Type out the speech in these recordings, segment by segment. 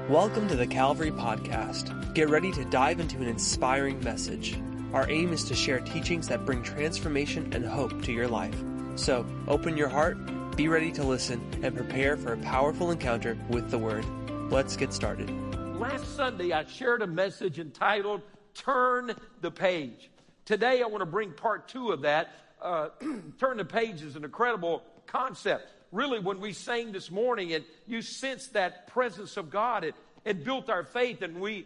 Welcome to the Calvary Podcast. Get ready to dive into an inspiring message. Our aim is to share teachings that bring transformation and hope to your life. So, open your heart, be ready to listen, and prepare for a powerful encounter with the Word. Let's get started. Last Sunday, I shared a message entitled, Turn the Page. Today, I want to bring part two of that. Turn the page is an incredible concept. Really, when we sang this morning and you sensed that presence of God, it built our faith, and we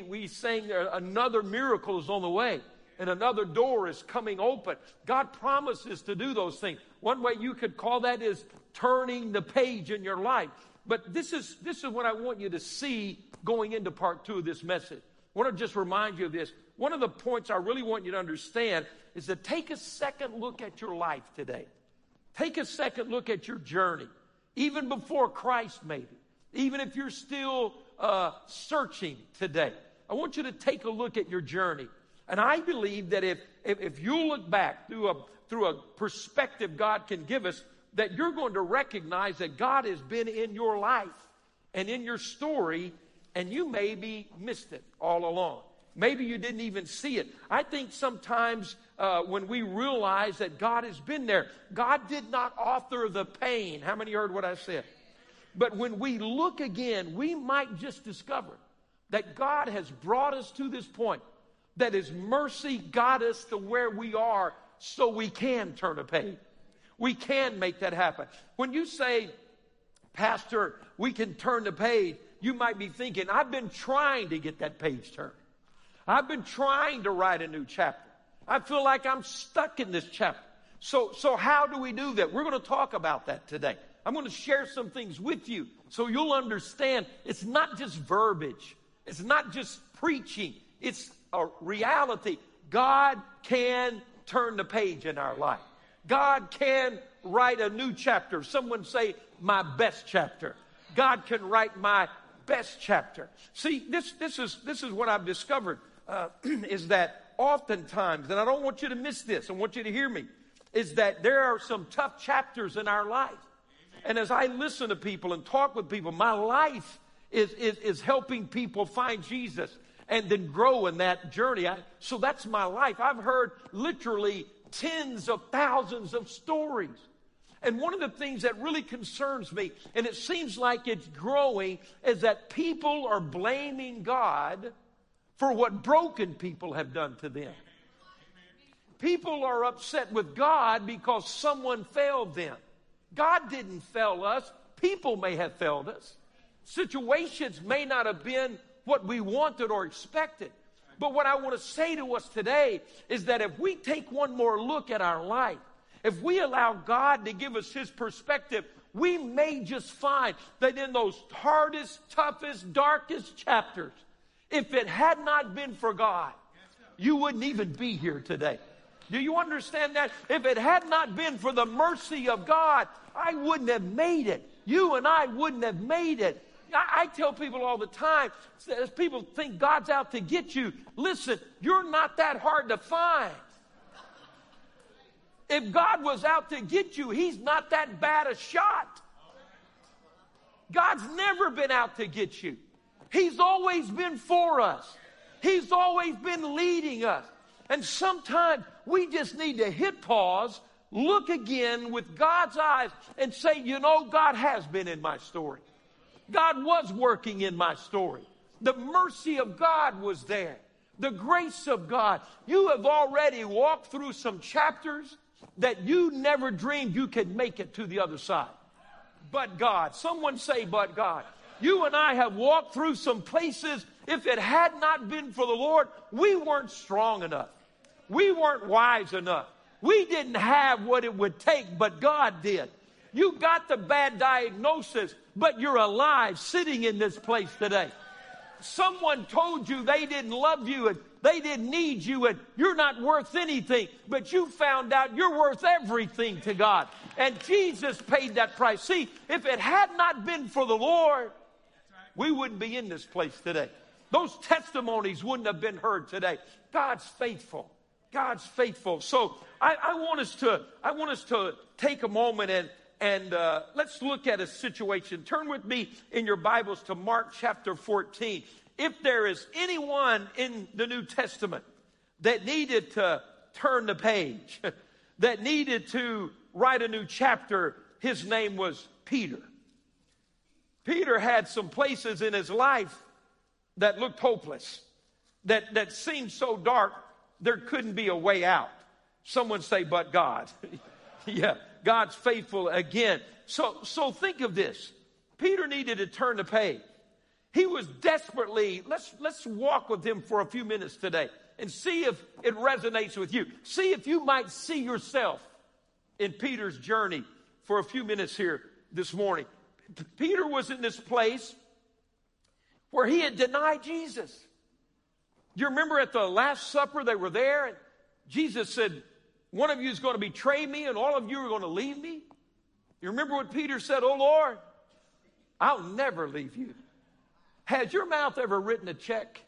sang another miracle is on the way and another door is coming open. God promises to do those things. One way you could call that is turning the page in your life. But this is what I want you to see going into part two of this message. I want to just remind you of this. One of the points I really want you to understand is to take a second look at your life today. Take a second look at your journey, even before Christ maybe, even if you're still searching today. I want you to take a look at your journey. And I believe that if you look back through a perspective God can give us, that you're going to recognize that God has been in your life and in your story, and you maybe missed it all along. Maybe you didn't even see it. I think sometimes when we realize that God has been there, God did not author the pain. How many heard what I said? But when we look again, we might just discover that God has brought us to this point, that His mercy got us to where we are so we can turn a page. We can make that happen. When you say, Pastor, we can turn the page, you might be thinking, I've been trying to get that page turned. I've been trying to write a new chapter. I feel like I'm stuck in this chapter. So how do we do that? We're going to talk about that today. I'm going to share some things with you so you'll understand it's not just verbiage. It's not just preaching. It's a reality. God can turn the page in our life. God can write a new chapter. Someone say, my best chapter. God can write my best chapter. See, this is what I've discovered. Is that oftentimes, and I don't want you to miss this, I want you to hear me, is that there are some tough chapters in our life. And as I listen to people and talk with people, my life is helping people find Jesus and then grow in that journey. So that's my life. I've heard literally tens of thousands of stories. And one of the things that really concerns me, and it seems like it's growing, is that people are blaming God for what broken people have done to them. People are upset with God because someone failed them. God didn't fail us. People may have failed us. Situations may not have been what we wanted or expected. But what I want to say to us today is that if we take one more look at our life, if we allow God to give us His perspective, we may just find that in those hardest, toughest, darkest chapters, if it had not been for God, you wouldn't even be here today. Do you understand that? If it had not been for the mercy of God, I wouldn't have made it. You and I wouldn't have made it. I tell people all the time, as people think God's out to get you, listen, you're not that hard to find. If God was out to get you, He's not that bad a shot. God's never been out to get you. He's always been for us. He's always been leading us. And sometimes we just need to hit pause, look again with God's eyes and say, you know, God has been in my story. God was working in my story. The mercy of God was there. The grace of God. You have already walked through some chapters that you never dreamed you could make it to the other side. But God. Someone say, but God. You and I have walked through some places. If it had not been for the Lord, we weren't strong enough. We weren't wise enough. We didn't have what it would take, but God did. You got the bad diagnosis, but you're alive sitting in this place today. Someone told you they didn't love you and they didn't need you and you're not worth anything, but you found out you're worth everything to God. And Jesus paid that price. See, if it had not been for the Lord, we wouldn't be in this place today. Those testimonies wouldn't have been heard today. God's faithful. God's faithful. So I want us to take a moment And let's look at a situation. Turn with me in your Bibles to Mark chapter 14. If there is anyone in the New Testament that needed to turn the page, that needed to write a new chapter, his name was Peter. Peter had some places in his life that looked hopeless, that seemed so dark, there couldn't be a way out. Someone say, but God. Yeah, God's faithful again. So think of this. Peter needed to turn the page. He was desperately, let's walk with him for a few minutes today and see if it resonates with you. See if you might see yourself in Peter's journey for a few minutes here this morning. Peter was in this place where he had denied Jesus. Do you remember at the Last Supper they were there and Jesus said, one of you is going to betray me and all of you are going to leave me? You remember what Peter said? Oh Lord, I'll never leave you. Has your mouth ever written a check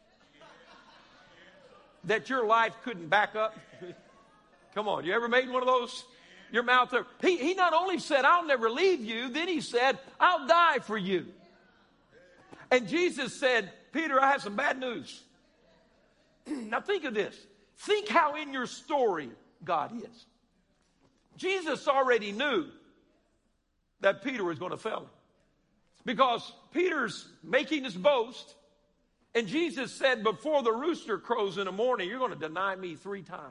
that your life couldn't back up? Come on, you ever made one of those? Your mouth, he not only said, I'll never leave you, then he said, I'll die for you. And Jesus said, Peter, I have some bad news. Now think of this. Think how in your story God is. Jesus already knew that Peter was going to fail him. Because Peter's making his boast, and Jesus said, before the rooster crows in the morning, you're going to deny me 3 times.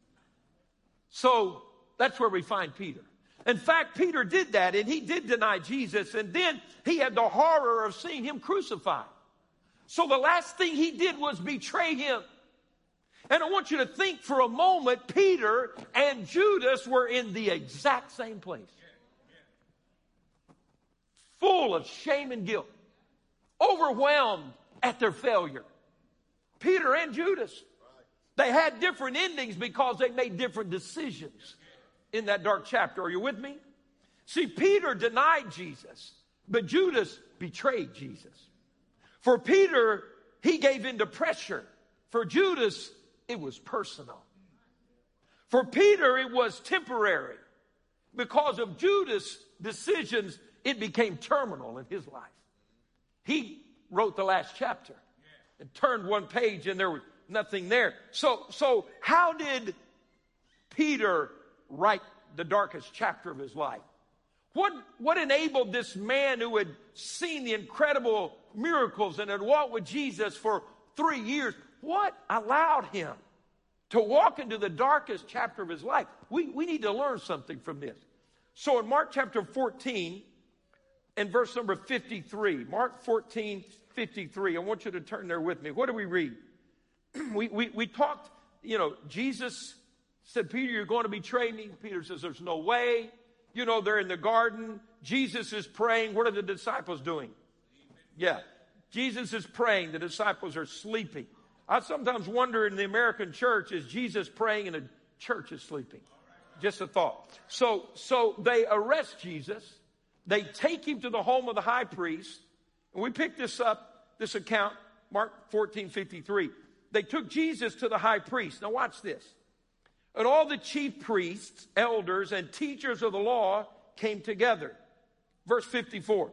So that's where we find Peter. In fact, Peter did that, and he did deny Jesus, and then he had the horror of seeing him crucified. So the last thing he did was betray him. And I want you to think for a moment, Peter and Judas were in the exact same place. Full of shame and guilt. Overwhelmed at their failure. Peter and Judas. They had different endings because they made different decisions in that dark chapter. Are you with me? See, Peter denied Jesus, but Judas betrayed Jesus. For Peter, he gave in to pressure. For Judas, it was personal. For Peter, it was temporary. Because of Judas' decisions, it became terminal in his life. He wrote the last chapter and turned one page and there was nothing there. So how did Peter write the darkest chapter of his life? What enabled this man who had seen the incredible miracles and had walked with Jesus for 3 years, what allowed him to walk into the darkest chapter of his life? We need to learn something from this. So in Mark chapter 14 and verse number 53, Mark 14, 53, I want you to turn there with me. What do we read? We talked, Jesus said, Peter, you're going to betray me. Peter says, there's no way. They're in the garden. Jesus is praying. What are the disciples doing? Yeah. Jesus is praying. The disciples are sleeping. I sometimes wonder in the American church, is Jesus praying and the church is sleeping? Just a thought. So they arrest Jesus. They take him to the home of the high priest. And we pick this account, Mark 14:53. They took Jesus to the high priest. Now watch this. And all the chief priests, elders, and teachers of the law came together. Verse 54.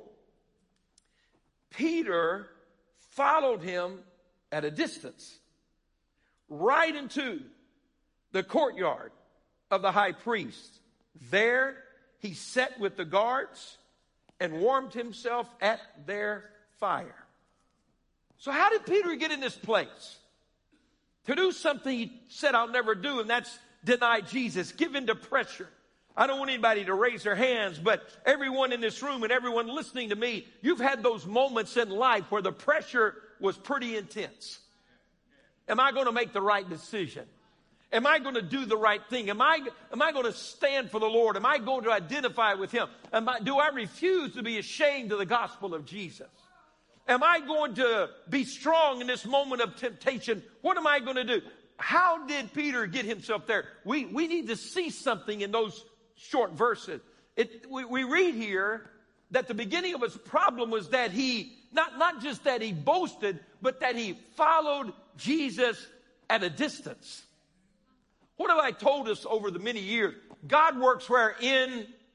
Peter followed him at a distance, right into the courtyard of the high priest. There he sat with the guards and warmed himself at their fire. So how did Peter get in this place? To do something he said I'll never do, and that's deny Jesus, give in to pressure. I don't want anybody to raise their hands, but everyone in this room and everyone listening to me, you've had those moments in life where the pressure was pretty intense. Am I going to make the right decision? Am I going to do the right thing? Am I going to stand for the Lord? Am I going to identify with him? Do I refuse to be ashamed of the gospel of Jesus? Am I going to be strong in this moment of temptation? What am I going to do? How did Peter get himself there? We need to see something in those short verses. We read here that the beginning of his problem was that he, not just that he boasted, but that he followed Jesus at a distance. What have I told us over the many years? God works where? In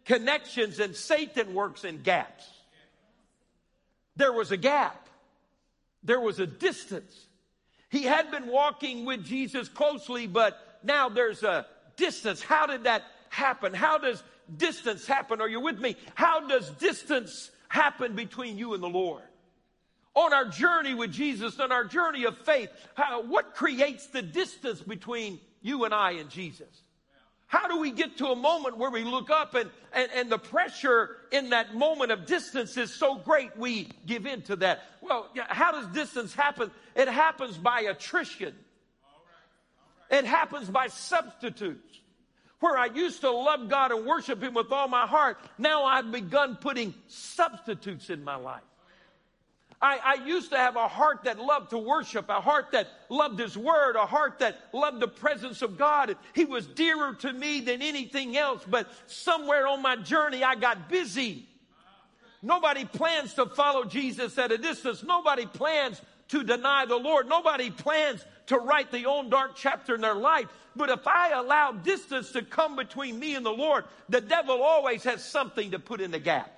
connections, and Satan works in gaps. There was a gap. There was a distance. He had been walking with Jesus closely, but now there's a distance. How did that happen? How does distance happen? Are you with me? How does distance happen between you and the Lord? On our journey with Jesus, on our journey of faith, what creates the distance between you and I and Jesus? How do we get to a moment where we look up and the pressure in that moment of distance is so great we give in to that? Well, how does distance happen? It happens by attrition. It happens by substitutes. Where I used to love God and worship Him with all my heart, now I've begun putting substitutes in my life. I used to have a heart that loved to worship, a heart that loved His Word, a heart that loved the presence of God. He was dearer to me than anything else, but somewhere on my journey I got busy. Nobody plans to follow Jesus at a distance. Nobody plans to deny the Lord. Nobody plans to write their own dark chapter in their life. But if I allow distance to come between me and the Lord, the devil always has something to put in the gap.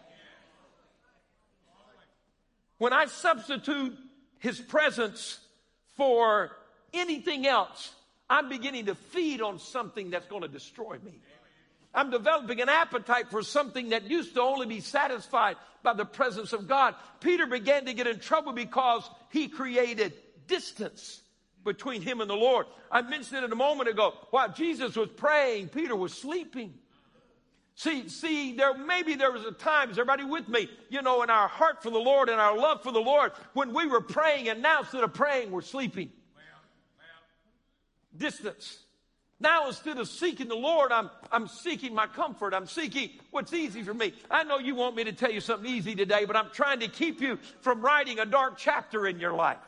When I substitute His presence for anything else, I'm beginning to feed on something that's going to destroy me. I'm developing an appetite for something that used to only be satisfied by the presence of God. Peter began to get in trouble because he created distance between him and the Lord. I mentioned it a moment ago. While Jesus was praying, Peter was sleeping. See, there was a time, is everybody with me, in our heart for the Lord and our love for the Lord, when we were praying, and now instead of praying, we're sleeping. Distance. Now instead of seeking the Lord, I'm seeking my comfort. I'm seeking what's easy for me. I know you want me to tell you something easy today, but I'm trying to keep you from writing a dark chapter in your life.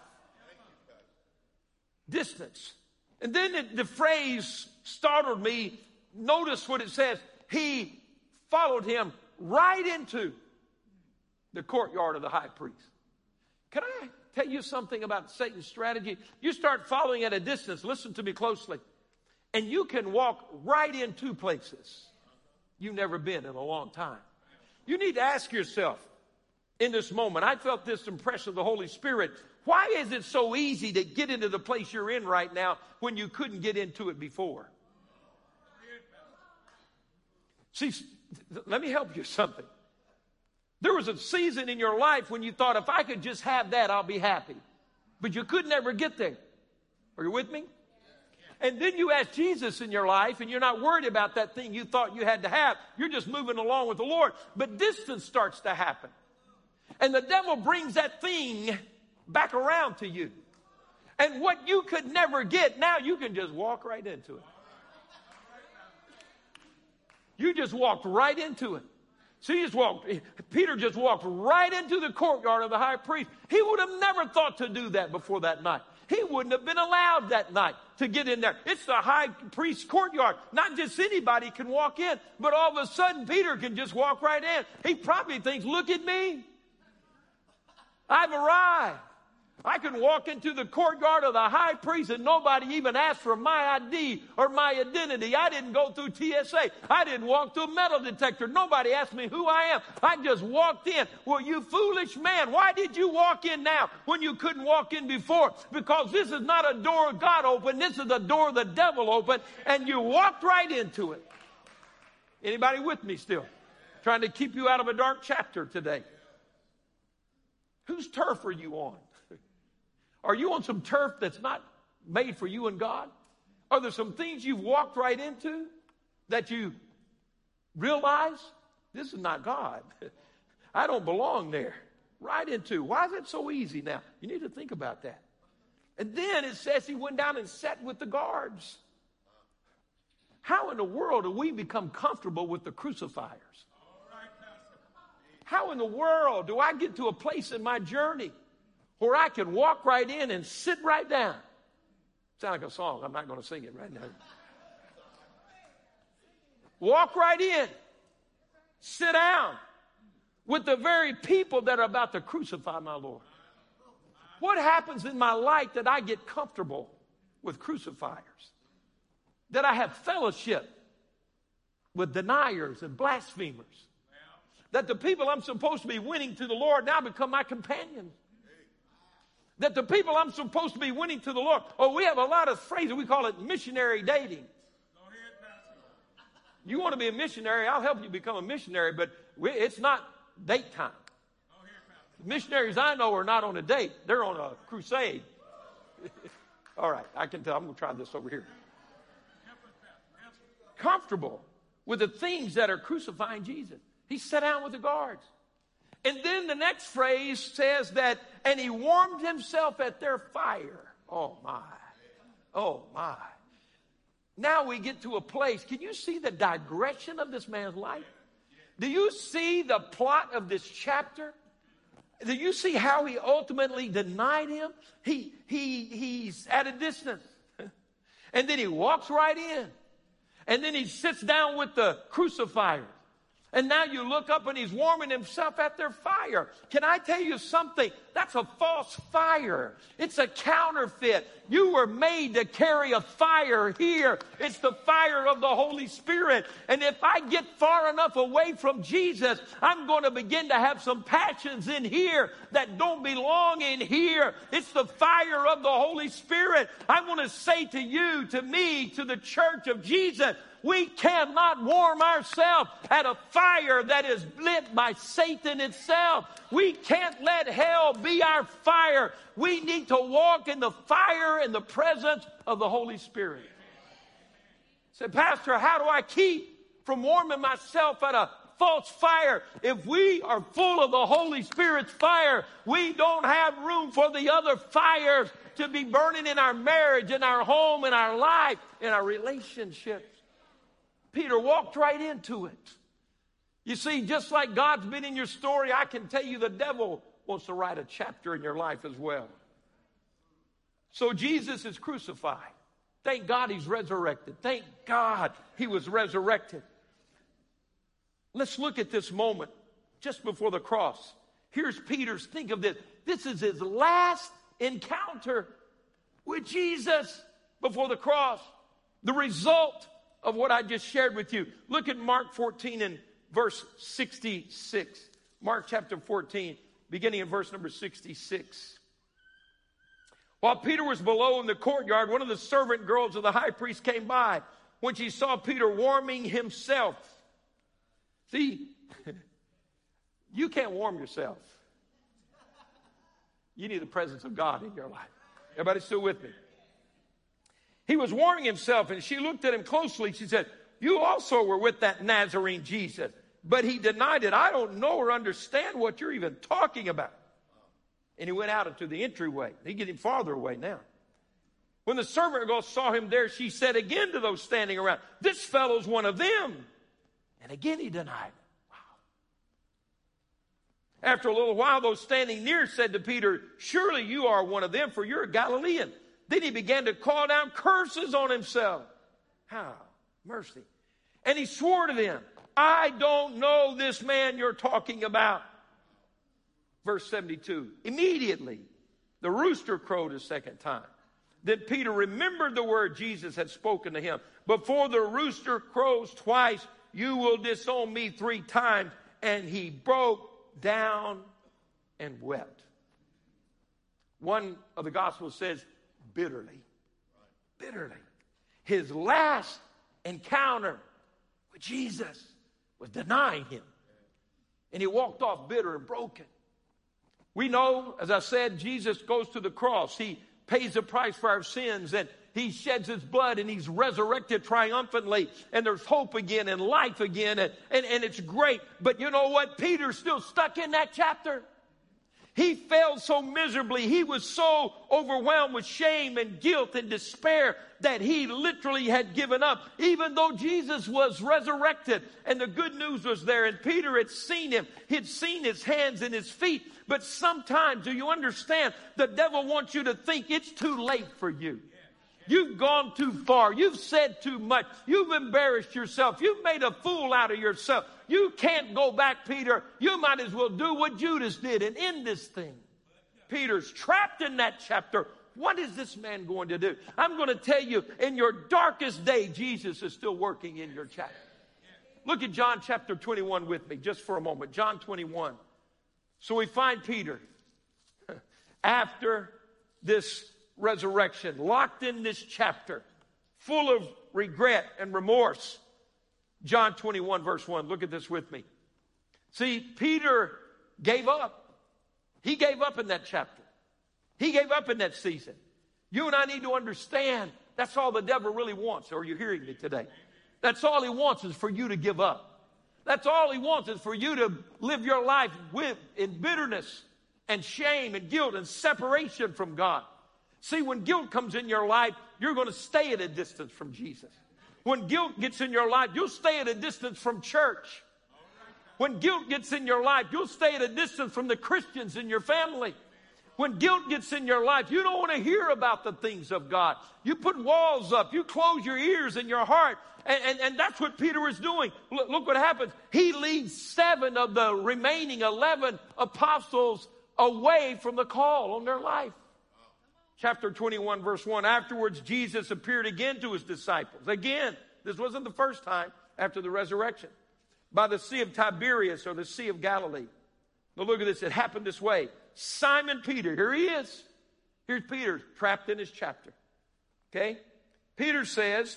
Distance. And then the phrase startled me. Notice what it says. He followed Him right into the courtyard of the high priest. Can I tell you something about Satan's strategy? You start following at a distance, listen to me closely, and you can walk right into places you've never been in a long time. You need to ask yourself in this moment, I felt this impression of the Holy Spirit, why is it so easy to get into the place you're in right now when you couldn't get into it before? See, let me help you something. There was a season in your life when you thought, if I could just have that, I'll be happy. But you could never get there. Are you with me? And then you ask Jesus in your life, and you're not worried about that thing you thought you had to have. You're just moving along with the Lord. But distance starts to happen. And the devil brings that thing back around to you. And what you could never get, now you can just walk right into it. You just walked right into it. See, Peter just walked right into the courtyard of the high priest. He would have never thought to do that before that night. He wouldn't have been allowed that night to get in there. It's the high priest's courtyard. Not just anybody can walk in, but all of a sudden Peter can just walk right in. He probably thinks, look at me. I've arrived. I can walk into the courtyard of the high priest and nobody even asked for my ID or my identity. I didn't go through TSA. I didn't walk through a metal detector. Nobody asked me who I am. I just walked in. Well, you foolish man, why did you walk in now when you couldn't walk in before? Because this is not a door God opened. This is a door the devil opened, and you walked right into it. Anybody with me still? Trying to keep you out of a dark chapter today. Whose turf are you on? Are you on some turf that's not made for you and God? Are there some things you've walked right into that you realize this is not God? I don't belong there. Right into. Why is it so easy now? You need to think about that. And then it says he went down and sat with the guards. How in the world do we become comfortable with the crucifiers? How in the world do I get to a place in my journey where I can walk right in and sit right down? Sound like a song. I'm not going to sing it right now. Walk right in. Sit down with the very people that are about to crucify my Lord. What happens in my life that I get comfortable with crucifiers? That I have fellowship with deniers and blasphemers. That the people I'm supposed to be winning to the Lord now become my companions. That the people I'm supposed to be winning to the Lord. Oh, we have a lot of phrases. We call it missionary dating. You want to be a missionary, I'll help you become a missionary, but it's not date time. The missionaries I know are not on a date. They're on a crusade. All right, I can tell. I'm going to try this over here. Comfortable with the things that are crucifying Jesus. He sat down with the guards. And then the next phrase says that, and he warmed himself at their fire. Oh, my. Oh, my. Now we get to a place. Can you see the digression of this man's life? Do you see the plot of this chapter? Do you see how he ultimately denied him? He's at a distance. And then he walks right in. And then he sits down with the crucifiers. And now you look up and he's warming himself at their fire. Can I tell you something? That's a false fire. It's a counterfeit. You were made to carry a fire here. It's the fire of the Holy Spirit. And if I get far enough away from Jesus, I'm going to begin to have some passions in here that don't belong in here. It's the fire of the Holy Spirit. I want to say to you, to me, to the church of Jesus, we cannot warm ourselves at a fire that is lit by Satan itself. We can't let hell be our fire. We need to walk in the fire and the presence of the Holy Spirit. Say, Pastor, how do I keep from warming myself at a false fire? If we are full of the Holy Spirit's fire, we don't have room for the other fires to be burning in our marriage, in our home, in our life, in our relationships. Peter walked right into it. You see, just like God's been in your story, I can tell you the devil wants to write a chapter in your life as well. So Jesus is crucified. Thank God he's resurrected. Thank God he was resurrected. Let's look at this moment just before the cross. Here's Peter's, think of this. This is his last encounter with Jesus before the cross. The result of what I just shared with you. Look at Mark 14 and verse 66. Mark chapter 14, beginning in verse number 66. While Peter was below in the courtyard, one of the servant girls of the high priest came by. When she saw Peter warming himself. See, you can't warm yourself. You need the presence of God in your life. Everybody still with me? He was warming himself, and she looked at him closely. She said, you also were with that Nazarene Jesus. But he denied it. I don't know or understand what you're even talking about. And he went out into the entryway. He's getting farther away now. When the servant girl saw him there, she said again to those standing around, this fellow's one of them. And again he denied it. Wow. After a little while, those standing near said to Peter, surely you are one of them, for you're a Galilean. Then he began to call down curses on himself. How? Mercy. And he swore to them, I don't know this man you're talking about. Verse 72. Immediately, the rooster crowed a second time. Then Peter remembered the word Jesus had spoken to him. Before the rooster crows twice, you will disown me 3 times. And he broke down and wept. One of the Gospels says, bitterly. Bitterly. His last encounter with Jesus was denying him. And he walked off bitter and broken. We know, as I said, Jesus goes to the cross. He pays the price for our sins, and he sheds his blood, and he's resurrected triumphantly, and there's hope again and life again, and it's great. But you know what? Peter's still stuck in that chapter. He failed so miserably. He was so overwhelmed with shame and guilt and despair that he literally had given up, even though Jesus was resurrected and the good news was there. And Peter had seen him. He'd seen his hands and his feet. But sometimes, do you understand, the devil wants you to think it's too late for you. You've gone too far. You've said too much. You've embarrassed yourself. You've made a fool out of yourself. You can't go back, Peter. You might as well do what Judas did and end this thing. Peter's trapped in that chapter. What is this man going to do? I'm going to tell you, in your darkest day, Jesus is still working in your chapter. Look at John chapter 21 with me just for a moment. John 21. So we find Peter after this resurrection, locked in this chapter, full of regret and remorse. John 21 verse 1. Look at this with me. See, Peter gave up. He gave up in that chapter. He gave up in that season. You and I need to understand that's all the devil really wants. Are you hearing me today? That's all he wants is for you to give up. That's all he wants is for you to live your life in bitterness and shame and guilt and separation from God. See, when guilt comes in your life, you're going to stay at a distance from Jesus. When guilt gets in your life, you'll stay at a distance from church. When guilt gets in your life, you'll stay at a distance from the Christians in your family. When guilt gets in your life, you don't want to hear about the things of God. You put walls up. You close your ears and your heart. And that's what Peter was doing. Look what happens. He leads 7 of the remaining 11 apostles away from the call on their life. Chapter 21, verse 1. Afterwards, Jesus appeared again to his disciples. Again, this wasn't the first time after the resurrection. By the Sea of Tiberias, or the Sea of Galilee. Now look at this. It happened this way. Simon Peter, here he is. Here's Peter trapped in his chapter. Okay? Peter says,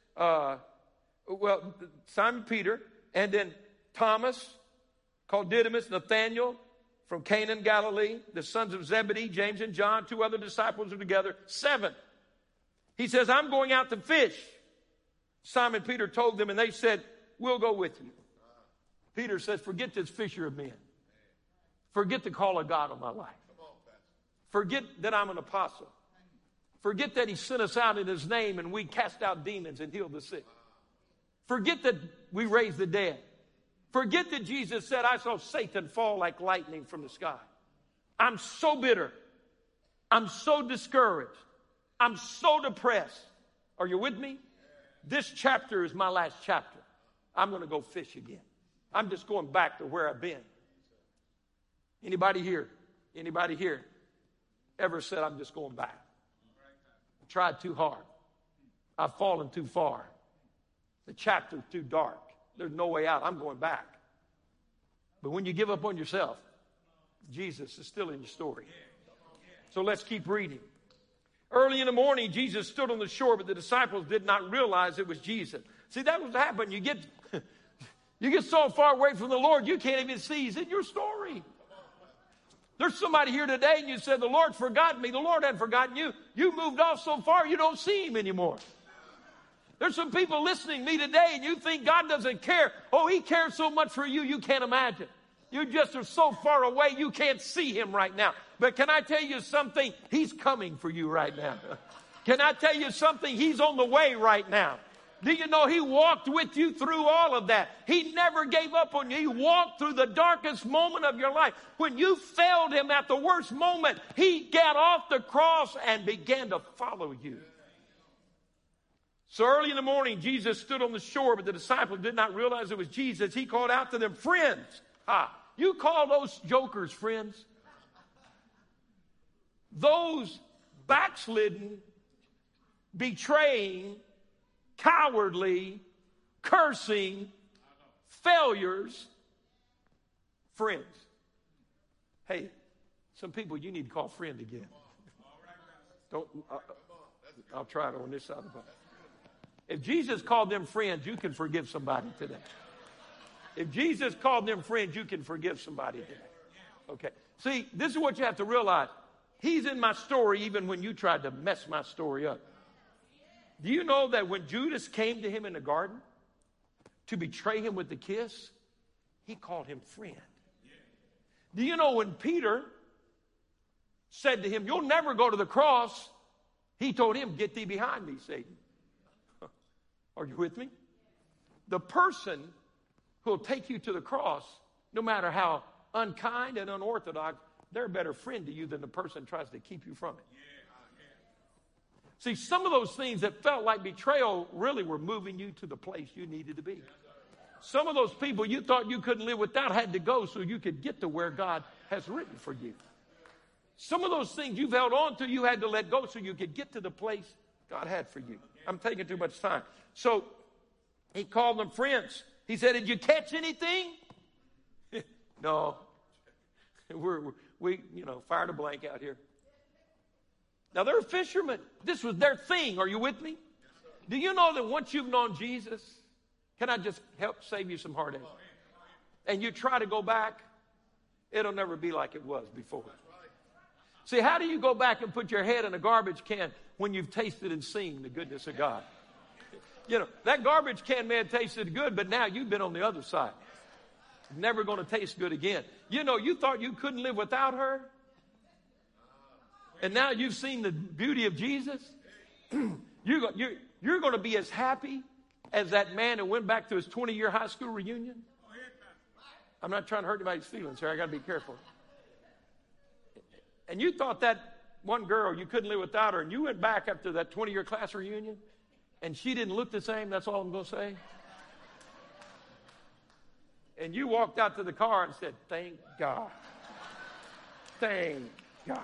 Simon Peter, and then Thomas, called Didymus, Nathanael from Cana, Galilee, the sons of Zebedee, James and John, 2 other disciples are together, 7. He says, I'm going out to fish. Simon Peter told them, and they said, we'll go with you. Peter says, forget this fisher of men. Forget the call of God on my life. Forget that I'm an apostle. Forget that he sent us out in his name and we cast out demons and healed the sick. Forget that we raised the dead. Forget that Jesus said, I saw Satan fall like lightning from the sky. I'm so bitter. I'm so discouraged. I'm so depressed. Are you with me? This chapter is my last chapter. I'm going to go fish again. I'm just going back to where I've been. Anybody here? Anybody here ever said, I'm just going back? I tried too hard. I've fallen too far. The chapter's too dark. There's no way out. I'm going back. But when you give up on yourself, Jesus is still in your story. So let's keep reading. Early in the morning, Jesus stood on the shore, but the disciples did not realize it was Jesus. See, that was what happened. You get so far away from the Lord, you can't even see He's in your story. There's somebody here today and you said, the Lord forgot me. The Lord hadn't forgotten you. You moved off so far you don't see Him anymore. There's some people listening to me today and you think God doesn't care. Oh, He cares so much for you, you can't imagine. You just are so far away you can't see Him right now. But can I tell you something? He's coming for you right now. Can I tell you something? He's on the way right now. Do you know He walked with you through all of that? He never gave up on you. He walked through the darkest moment of your life. When you failed Him at the worst moment, He got off the cross and began to follow you. So early in the morning, Jesus stood on the shore, but the disciples did not realize it was Jesus. He called out to them, friends. You call those jokers friends? Those backslidden, betraying, cowardly, cursing, failures, friends. Hey, some people you need to call friend again. I'll try it on this side of the Bible. If Jesus called them friends, you can forgive somebody today. If Jesus called them friends, you can forgive somebody today. Okay. See, this is what you have to realize. He's in my story even when you tried to mess my story up. Do you know that when Judas came to Him in the garden to betray Him with the kiss, He called him friend? Do you know when Peter said to Him, you'll never go to the cross, He told him, get thee behind me, Satan. Are you with me? The person who will take you to the cross, no matter how unkind and unorthodox, they're a better friend to you than the person who tries to keep you from it. See, some of those things that felt like betrayal really were moving you to the place you needed to be. Some of those people you thought you couldn't live without had to go so you could get to where God has written for you. Some of those things you've held on to, you had to let go so you could get to the place God had for you. I'm taking too much time. So He called them friends. He said, did you catch anything? No. We fired a blank out here. Now, they're fishermen. This was their thing. Are you with me? Do you know that once you've known Jesus, can I just help save you some heartache? And you try to go back, it'll never be like it was before. See, how do you go back and put your head in a garbage can when you've tasted and seen the goodness of God? You know, that garbage can may have tasted good, but now you've been on the other side. Never going to taste good again. You know, you thought you couldn't live without her. And now you've seen the beauty of Jesus. You're going to be as happy as that man who went back to his 20-year high school reunion. I'm not trying to hurt anybody's feelings here. I got to be careful. And you thought that one girl, you couldn't live without her, and you went back after that 20-year class reunion, and she didn't look the same. That's all I'm going to say. And you walked out to the car and said, thank God. Thank God.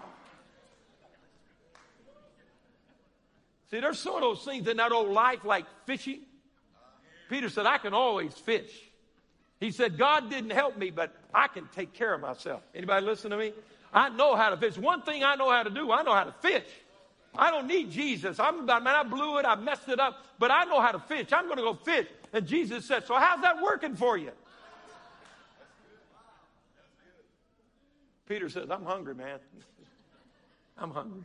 See, there's some of those things in that old life like fishing. Peter said, I can always fish. He said, God didn't help me, but I can take care of myself. Anybody listen to me? I know how to fish. One thing I know how to do, I know how to fish. I don't need Jesus. I blew it, I messed it up, but I know how to fish. I'm going to go fish. And Jesus said, so how's that working for you? Peter says, I'm hungry, man. I'm hungry.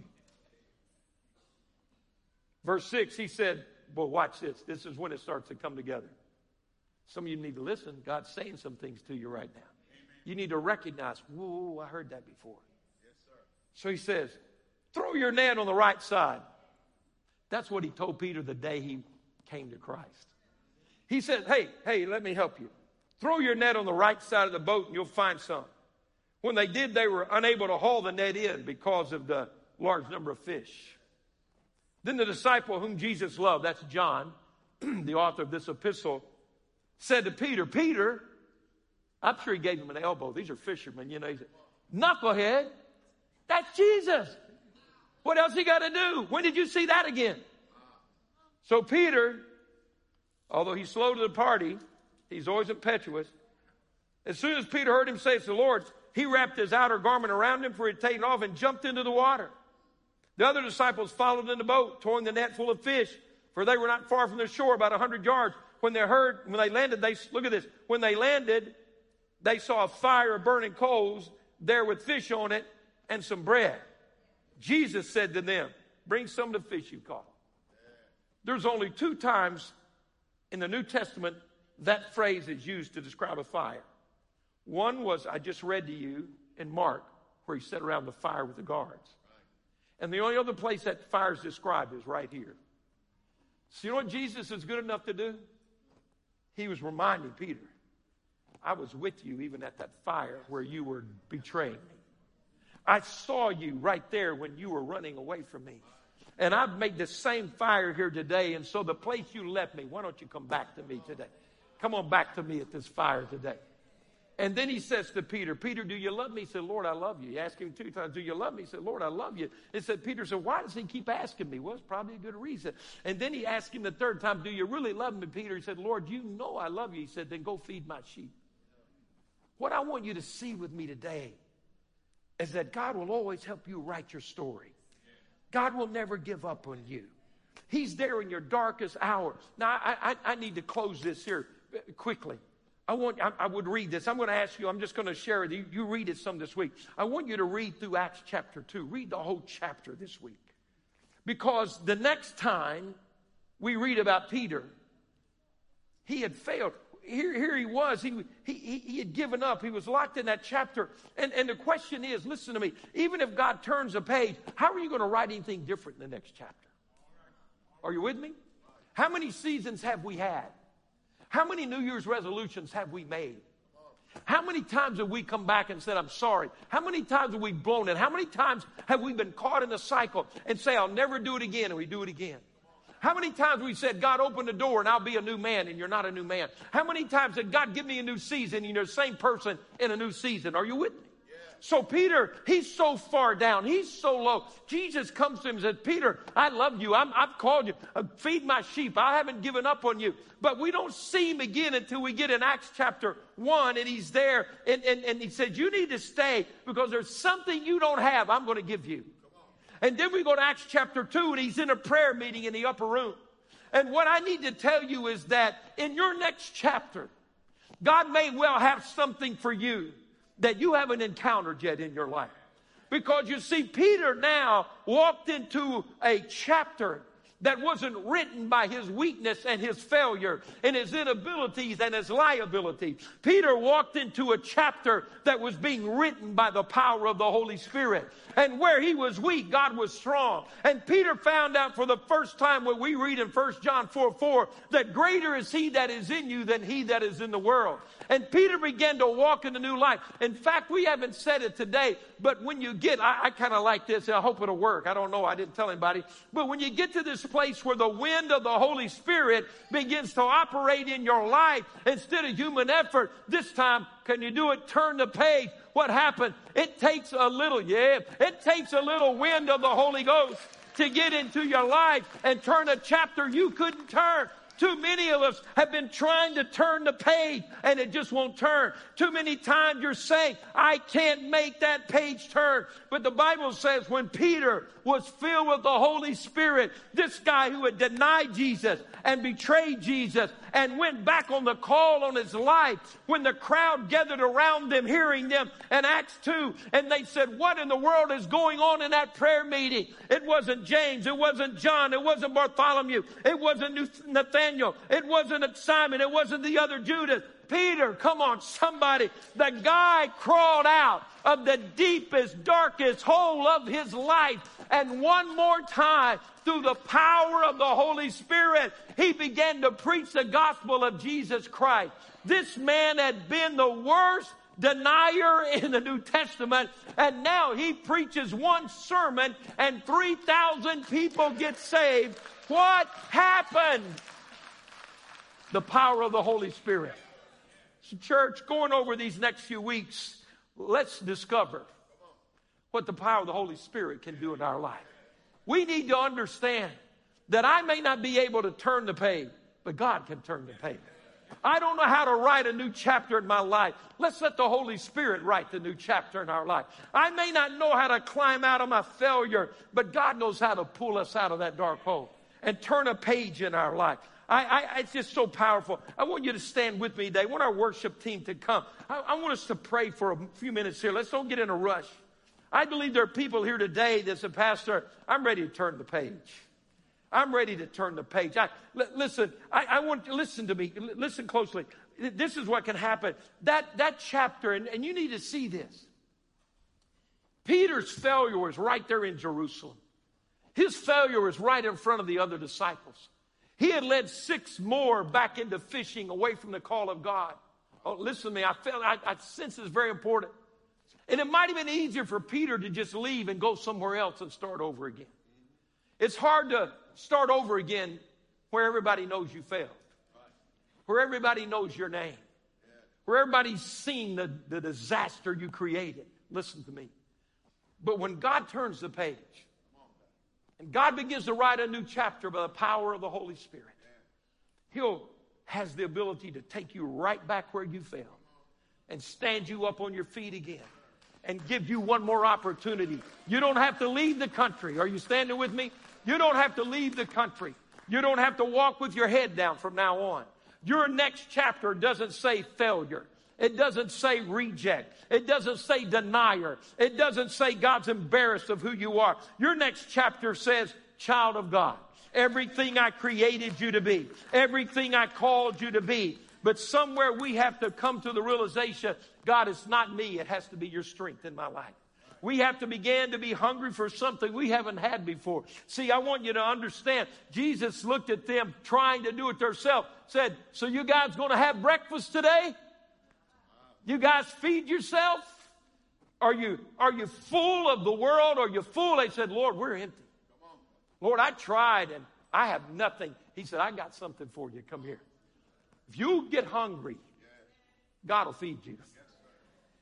Verse 6, he said, well, watch this. This is when it starts to come together. Some of you need to listen. God's saying some things to you right now. You need to recognize, whoa, I heard that before. Yes, sir. So he says, throw your net on the right side. That's what he told Peter the day he came to Christ. He said, hey, let me help you. Throw your net on the right side of the boat and you'll find some. When they did, they were unable to haul the net in because of the large number of fish. Then the disciple whom Jesus loved, that's John, the author of this epistle, said to Peter, Peter, I'm sure he gave him an elbow. These are fishermen, you know. He said, knucklehead, that's Jesus. What else he got to do? When did you see that again? So Peter, although he's slow to the party, he's always impetuous. As soon as Peter heard him say it's the Lord, he wrapped his outer garment around him, for he had taken off, and jumped into the water. The other disciples followed in the boat, towing the net full of fish, for they were not far from the shore, about 100 yards. When they landed, look at this. When they landed, they saw a fire of burning coals there with fish on it and some bread. Jesus said to them, bring some of the fish you caught. There's only 2 times in the New Testament that phrase is used to describe a fire. One was, I just read to you in Mark, where he sat around the fire with the guards. And the only other place that fire is described is right here. So you know what Jesus is good enough to do? He was reminding Peter, I was with you even at that fire where you were betraying me. I saw you right there when you were running away from me. And I've made the same fire here today. And so the place you left me, why don't you come back to me today? Come on back to me at this fire today. And then he says to Peter, Peter, do you love me? He said, Lord, I love you. He asked him 2 times, do you love me? He said, Lord, I love you. He said, Peter said, why does he keep asking me? Well, it's probably a good reason. And then he asked him the 3rd time, do you really love me, Peter? He said, Lord, you know I love you. He said, then go feed my sheep. What I want you to see with me today is that God will always help you write your story. God will never give up on you. He's there in your darkest hour. Now, I need to close this here quickly. I would read this. I'm going to ask you, I'm just going to share it. You read it some this week. I want you to read through Acts chapter 2. Read the whole chapter this week. Because the next time we read about Peter, he had failed. Here he was. He had given up. He was locked in that chapter. And the question is, listen to me, even if God turns a page, how are you going to write anything different in the next chapter? Are you with me? How many seasons have we had? How many New Year's resolutions have we made? How many times have we come back and said, I'm sorry? How many times have we blown it? How many times have we been caught in a cycle and say, I'll never do it again, and we do it again? How many times we said, God, open the door and I'll be a new man, and you're not a new man? How many times did God give me a new season and you're the same person in a new season? Are you with me? So Peter, he's so far down. He's so low. Jesus comes to him and says, Peter, I love you. I've called you. Feed my sheep. I haven't given up on you. But we don't see him again until we get in Acts chapter 1, and he's there. And he said, you need to stay because there's something you don't have I'm going to give you. And then we go to Acts chapter 2, and he's in a prayer meeting in the upper room. And what I need to tell you is that in your next chapter, God may well have something for you that you haven't encountered yet in your life. Because you see, Peter now walked into a chapter that wasn't written by his weakness and his failure and his inabilities and his liability. Peter walked into a chapter that was being written by the power of the Holy Spirit. And where he was weak, God was strong. And Peter found out for the first time what we read in 1 John 4:4, that greater is he that is in you than he that is in the world. And Peter began to walk in the new life. In fact, we haven't said it today, but when you get, I kind of like this, I hope it'll work. I don't know, I didn't tell anybody. But when you get to this place where the wind of the Holy Spirit begins to operate in your life instead of human effort, this time, can you do it? Turn the page. What happened? It takes a little wind of the Holy Ghost to get into your life and turn a chapter you couldn't turn. Too many of us have been trying to turn the page and it just won't turn. Too many times you're saying, I can't make that page turn. But the Bible says when Peter was filled with the Holy Spirit, this guy who had denied Jesus and betrayed Jesus and went back on the call on his life, when the crowd gathered around them, hearing them in Acts 2, and they said, what in the world is going on in that prayer meeting? It wasn't James, it wasn't John, it wasn't Bartholomew, it wasn't Nathaniel, it wasn't Simon, it wasn't the other Judas. Peter, come on, somebody. The guy crawled out of the deepest, darkest hole of his life. And one more time, through the power of the Holy Spirit, he began to preach the gospel of Jesus Christ. This man had been the worst denier in the New Testament, and now he preaches one sermon and 3,000 people get saved. What happened? The power of the Holy Spirit. So church, going over these next few weeks, let's discover what the power of the Holy Spirit can do in our life. We need to understand that I may not be able to turn the page, but God can turn the page. I don't know how to write a new chapter in my life. Let's let the Holy Spirit write the new chapter in our life. I may not know how to climb out of my failure, but God knows how to pull us out of that dark hole and turn a page in our life. It's just so powerful. I want you to stand with me today. I want our worship team to come. I want us to pray for a few minutes here. Let's don't get in a rush. I believe there are people here today that say, Pastor, I'm ready to turn the page. I'm ready to turn the page. Listen, I want you to listen to me. Listen closely. This is what can happen. That chapter, and you need to see this. Peter's failure was right there in Jerusalem. His failure was right in front of the other disciples. He had led 6 more back into fishing away from the call of God. Oh, listen to me. I sense this is very important. And it might have been easier for Peter to just leave and go somewhere else and start over again. It's hard to start over again where everybody knows you failed, where everybody knows your name, where everybody's seen the disaster you created. Listen to me. But when God turns the page, and God begins to write a new chapter by the power of the Holy Spirit, He'll has the ability to take you right back where you fell and stand you up on your feet again and give you one more opportunity. You don't have to leave the country. Are you standing with me? You don't have to leave the country. You don't have to walk with your head down from now on. Your next chapter doesn't say failure. It doesn't say reject. It doesn't say denier. It doesn't say God's embarrassed of who you are. Your next chapter says, child of God. Everything I created you to be. Everything I called you to be. But somewhere we have to come to the realization, God, it's not me. It has to be your strength in my life. We have to begin to be hungry for something we haven't had before. See, I want you to understand, Jesus looked at them trying to do it themselves, said, so you guys going to have breakfast today? You guys feed yourself? Are you full of the world? Are you full? They said, Lord, we're empty. Lord, I tried and I have nothing. He said, I got something for you. Come here. If you get hungry, God will feed you.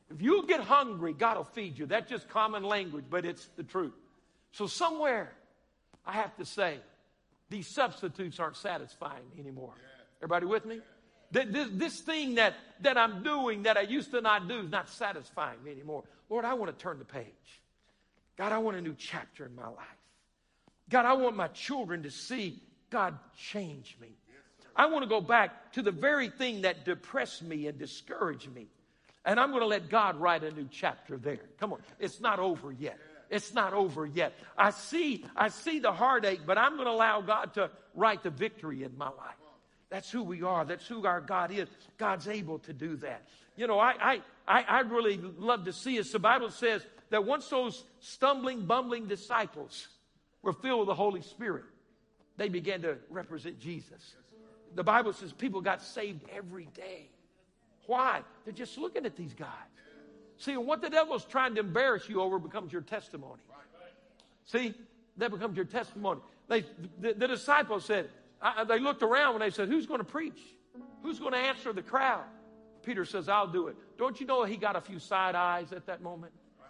If you get hungry, God will feed you. That's just common language, but it's the truth. So somewhere, I have to say, these substitutes aren't satisfying anymore. Everybody with me? This thing that I'm doing that I used to not do is not satisfying me anymore. Lord, I want to turn the page. God, I want a new chapter in my life. God, I want my children to see God change me. I want to go back to the very thing that depressed me and discouraged me. And I'm going to let God write a new chapter there. Come on. It's not over yet. It's not over yet. I see the heartache, but I'm going to allow God to write the victory in my life. That's who we are. That's who our God is. God's able to do that. You know, I really love to see it. The Bible says that once those stumbling, bumbling disciples were filled with the Holy Spirit, they began to represent Jesus. The Bible says people got saved every day. Why? They're just looking at these guys. See, what the devil's trying to embarrass you over becomes your testimony. See, that becomes your testimony. The disciples said, they looked around and they said, who's going to preach? Who's going to answer the crowd? Peter says, I'll do it. Don't you know he got a few side eyes at that moment?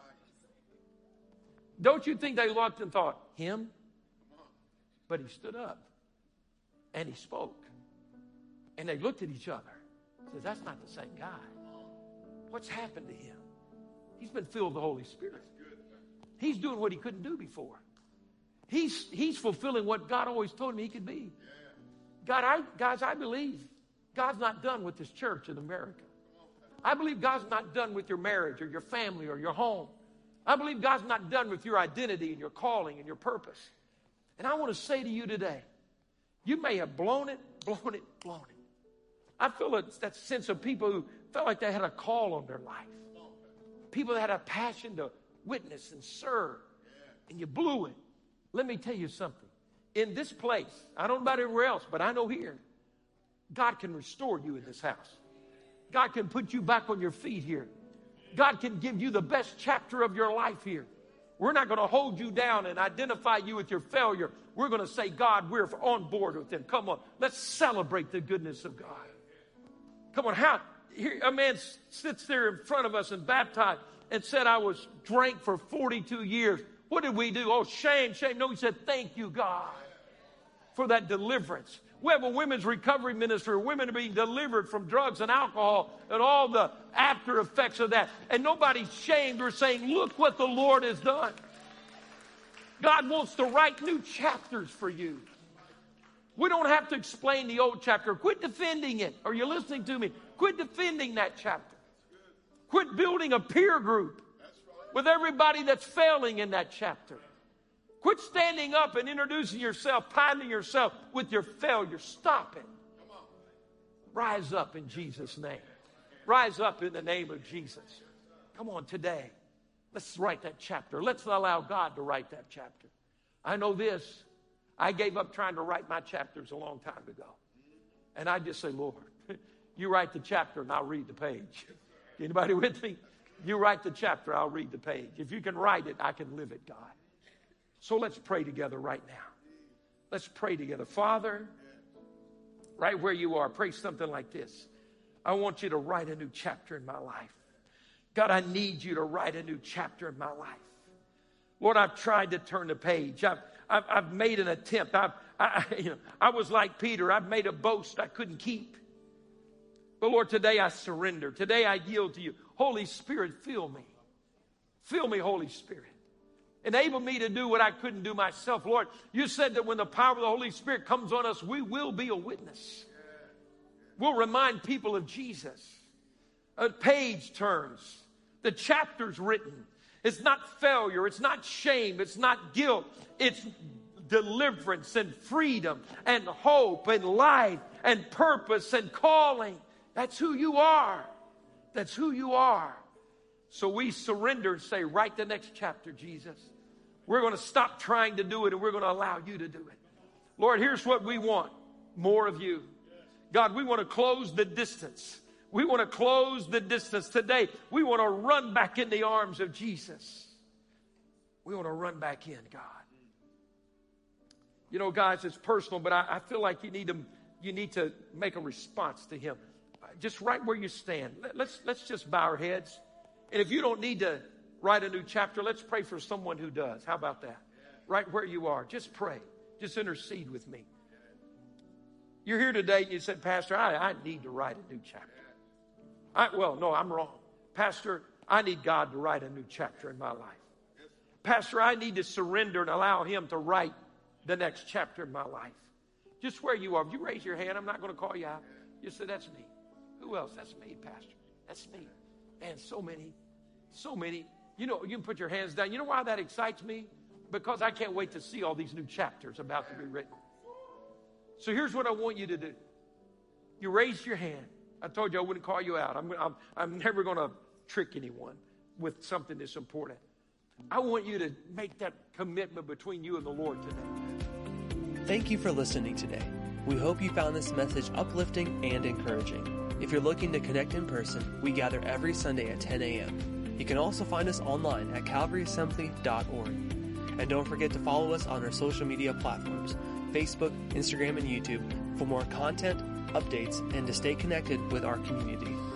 Don't you think they looked and thought, him? But he stood up and he spoke. And they looked at each other. Says, that's not the same guy. What's happened to him? He's been filled with the Holy Spirit. He's doing what he couldn't do before. He's fulfilling what God always told him he could be. Guys, I believe God's not done with this church in America. I believe God's not done with your marriage or your family or your home. I believe God's not done with your identity and your calling and your purpose. And I want to say to you today, you may have blown it. I feel that sense of people who felt like they had a call on their life. People that had a passion to witness and serve. And you blew it. Let me tell you something. In this place, I don't know about everywhere else, but I know here, God can restore you in this house. God can put you back on your feet here. God can give you the best chapter of your life here. We're not going to hold you down and identify you with your failure. We're going to say, God, we're on board with him. Come on, let's celebrate the goodness of God. Come on, here a man sits there in front of us and baptized and said, I was drank for 42 years. What did we do? Oh, shame. No, he said, thank you, God, for that deliverance. We have a women's recovery ministry. Women are being delivered from drugs and alcohol and all the after effects of that. And nobody's shamed or saying, look what the Lord has done. God wants to write new chapters for you. We don't have to explain the old chapter. Quit defending it. Are you listening to me? Quit defending that chapter. Quit building a peer group with everybody that's failing in that chapter. Quit standing up and introducing yourself, piling yourself with your failure. Stop it. Rise up in Jesus' name. Rise up in the name of Jesus. Come on, today. Let's write that chapter. Let's allow God to write that chapter. I know this. I gave up trying to write my chapters a long time ago. And I just say, Lord, you write the chapter and I'll read the page. Anybody with me? You write the chapter, I'll read the page. If you can write it, I can live it, God. So let's pray together right now. Let's pray together. Father, right where you are, pray something like this. I want you to write a new chapter in my life. God, I need you to write a new chapter in my life. Lord, I've tried to turn the page. I've made an attempt. I was like Peter. I've made a boast I couldn't keep. But Lord, today I surrender. Today I yield to you. Holy Spirit, fill me. Fill me, Holy Spirit. Enable me to do what I couldn't do myself. Lord, you said that when the power of the Holy Spirit comes on us, we will be a witness. We'll remind people of Jesus. A page turns. The chapter's written. It's not failure. It's not shame. It's not guilt. It's deliverance and freedom and hope and life and purpose and calling. That's who you are. That's who you are. So we surrender and say, write the next chapter, Jesus. We're going to stop trying to do it and we're going to allow you to do it. Lord, here's what we want. More of you. God, we want to close the distance. We want to close the distance today. We want to run back in the arms of Jesus. We want to run back in, God. You know, guys, it's personal, but I feel like you need to make a response to him. Just right where you stand. Let's just bow our heads. And if you don't need to write a new chapter, let's pray for someone who does. How about that? Right where you are. Just pray. Just intercede with me. You're here today and you said, Pastor, I need to write a new chapter. No, I'm wrong. Pastor, I need God to write a new chapter in my life. Pastor, I need to surrender and allow Him to write the next chapter in my life. Just where you are. If you raise your hand, I'm not going to call you out. You say, that's me. Who else? That's me, Pastor. That's me. Man, so many. You know, you can put your hands down. You know why that excites me? Because I can't wait to see all these new chapters about to be written. So here's what I want you to do. You raise your hand. I told you I wouldn't call you out. I'm never going to trick anyone with something that's important. I want you to make that commitment between you and the Lord today. Thank you for listening today. We hope you found this message uplifting and encouraging. If you're looking to connect in person, we gather every Sunday at 10 a.m. You can also find us online at calvaryassembly.org. And don't forget to follow us on our social media platforms, Facebook, Instagram, and YouTube, for more content, updates, and to stay connected with our community.